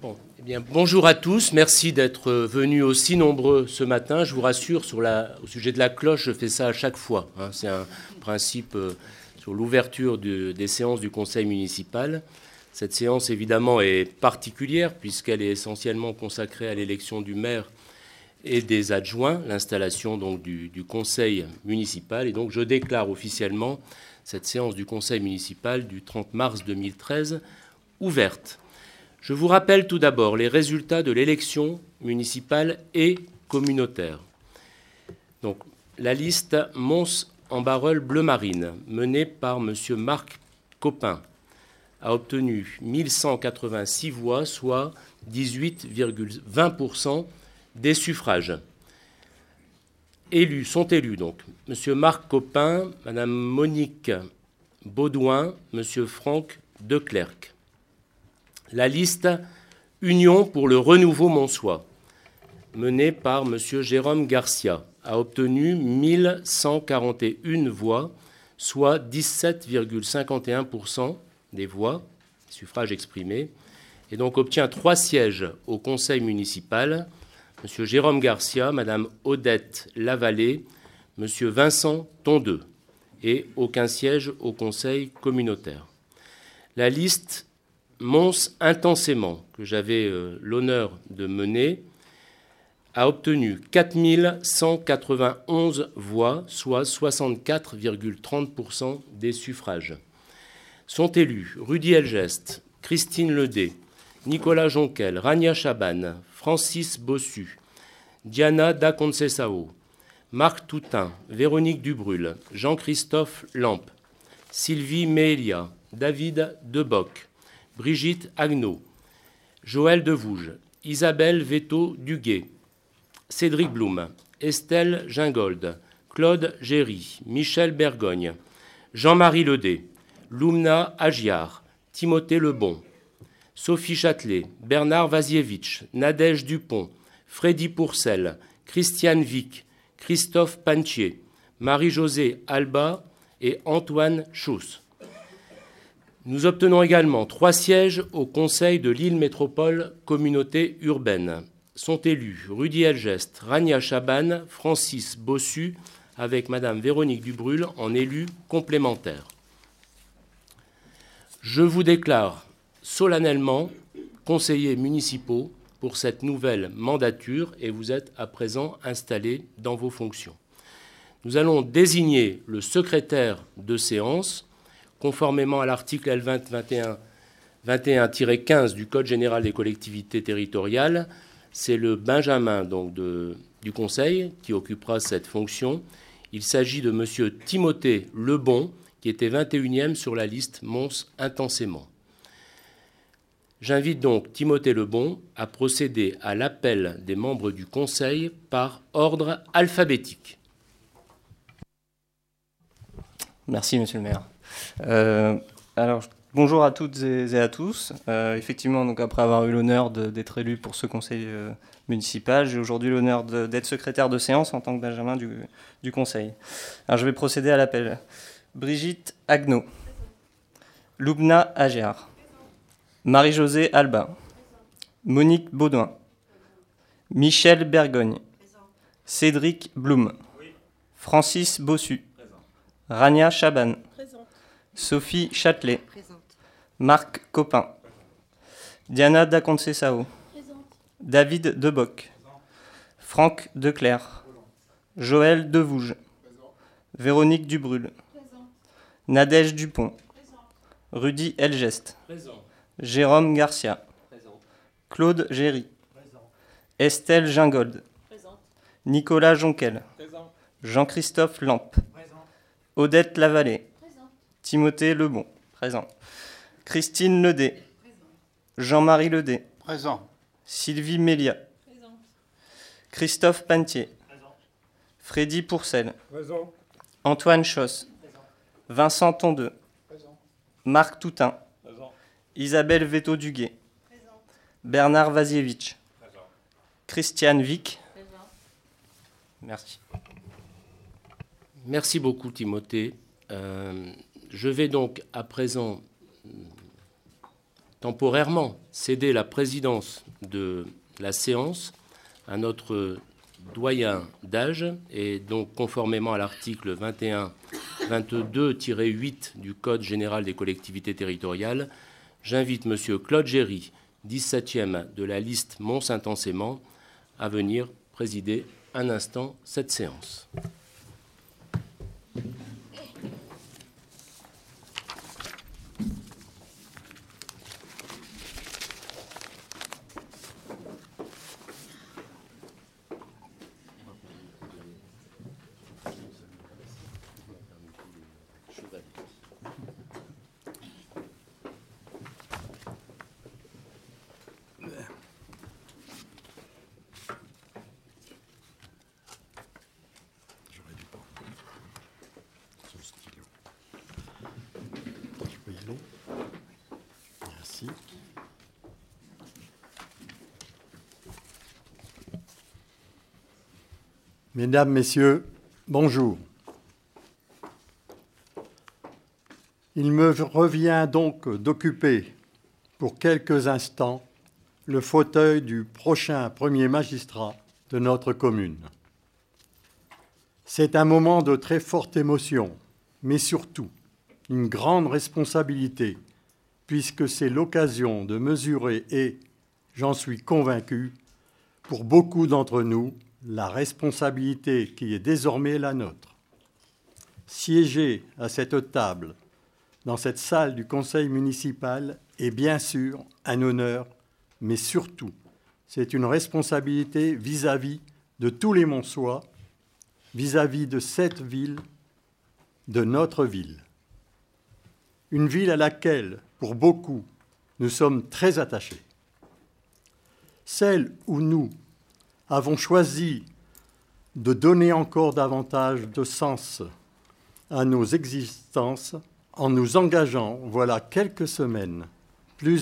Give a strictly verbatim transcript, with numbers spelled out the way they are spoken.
Bon, eh bien, bonjour à tous, merci d'être venus aussi nombreux ce matin. Je vous rassure, sur la, au sujet de la cloche, je fais ça à chaque fois. Hein. C'est un principe euh, sur l'ouverture de, des séances du conseil municipal. Cette séance, évidemment, est particulière puisqu'elle est essentiellement consacrée à l'élection du maire et des adjoints, l'installation donc du, du conseil municipal. Et donc, je déclare officiellement cette séance du conseil municipal du trente mars deux mille treize ouverte. Je vous rappelle tout d'abord les résultats de l'élection municipale et communautaire. Donc, la liste Mons-en-Barœul-Bleu Marine, menée par M. Marc Copin, a obtenu mille cent quatre-vingt-six voix, soit dix-huit virgule vingt pour cent des suffrages. Élus, sont élus donc M. Marc Copin, Mme Monique Baudouin, M. Franck Declercq. La liste Union pour le renouveau monçois, menée par M. Jérôme Garcia, a obtenu mille cent quarante et une voix, soit dix-sept virgule cinquante et un pour cent des voix, suffrages exprimés, et donc obtient trois sièges au conseil municipal, M. Jérôme Garcia, Mme Odette Lavallée, M. Vincent Tondeux, et aucun siège au conseil communautaire. La liste Mons intensément, que j'avais euh, l'honneur de mener, a obtenu quatre mille cent quatre-vingt-onze voix, soit soixante-quatre virgule trente pour cent des suffrages. Sont élus Rudy Elgest, Christine Ledé, Nicolas Jonquel, Rania Chaban, Francis Bossu, Diana Da Conceição, Marc Toutain, Véronique Dubrul, Jean-Christophe Lampe, Sylvie Meelia, David Deboc, Brigitte Agneau, Joël Devouge, Isabelle Veto-Duguet, Cédric Blum, Estelle Gingold, Claude Géry, Michel Bergogne, Jean-Marie Ledé, Lumna Agiar, Timothée Lebon, Sophie Châtelet, Bernard Vazievitch, Nadège Dupont, Freddy Pourcel, Christiane Vic, Christophe Pantier, Marie-Josée Alba et Antoine Schuss. Nous obtenons également trois sièges au Conseil de Lille Métropole Communauté Urbaine. Sont élus Rudy Elgest, Rania Chaban, Francis Bossu, avec Mme Véronique Dubrul en élus complémentaires. Je vous déclare solennellement conseillers municipaux pour cette nouvelle mandature et vous êtes à présent installés dans vos fonctions. Nous allons désigner le secrétaire de séance conformément à l'article L vingt vingt et un tiret quinze du Code général des collectivités territoriales. C'est le Benjamin donc, de, du Conseil qui occupera cette fonction. Il s'agit de M. Timothée Lebon, qui était vingt et unième sur la liste Mons intensément. J'invite donc Timothée Lebon à procéder à l'appel des membres du Conseil par ordre alphabétique. Merci, Monsieur le maire. Euh, alors, bonjour à toutes et à tous. Euh, effectivement, donc après avoir eu l'honneur de, d'être élu pour ce conseil euh, municipal, j'ai aujourd'hui l'honneur de, d'être secrétaire de séance en tant que Benjamin du, du conseil. Alors, je vais procéder à l'appel. Brigitte Agneau, Lumna Agiar, Marie-Josée Alba, Monique Baudouin, Michel Bergogne, Cédric Blum, Francis Bossu, Rania Chaban, Sophie Châtelet, présente. Marc Copin, Diana Da Conceição, David Deboc, présent. Franck Declercq, Joël Devouge, présent. Véronique Dubrul, présent. Nadège Dupont, présent. Rudy Elgest, présent. Jérôme Garcia, présent. Claude Géry, présent. Estelle Gingold, présent. Nicolas Jonquel, présent. Jean-Christophe Lampe, présent. Odette Lavallée, Timothée Lebon, présent. Christine Ledé, présent. Jean-Marie Ledé, présent. Sylvie Meelia, présent. Christophe Pantier, présent. Freddy Pourcel, présent. Antoine Schuss, présent. Vincent Tondeux, présent. Marc Toutain, présent. Isabelle Veto-Duguet, présent. Bernard Vazievitch, présent. Christiane Vic, présent. Merci. Merci beaucoup, Timothée. Euh, Je vais donc à présent temporairement céder la présidence de la séance à notre doyen d'âge, et donc conformément à l'article vingt et un vingt-deux tiret huit du Code général des collectivités territoriales, j'invite M. Claude Géry, dix-septième de la liste Mont-Saint-Ansément, à venir présider un instant cette séance. Merci. Mesdames, Messieurs, bonjour. Il me revient donc d'occuper pour quelques instants le fauteuil du prochain premier magistrat de notre commune. C'est un moment de très forte émotion, mais surtout une grande responsabilité, puisque c'est l'occasion de mesurer et, j'en suis convaincu, pour beaucoup d'entre nous, la responsabilité qui est désormais la nôtre. Siéger à cette table, dans cette salle du conseil municipal, est bien sûr un honneur, mais surtout, c'est une responsabilité vis-à-vis de tous les Monçois, vis-à-vis de cette ville, de notre ville. Une ville à laquelle, pour beaucoup, nous sommes très attachés. Celle où nous avons choisi de donner encore davantage de sens à nos existences en nous engageant, voilà quelques semaines,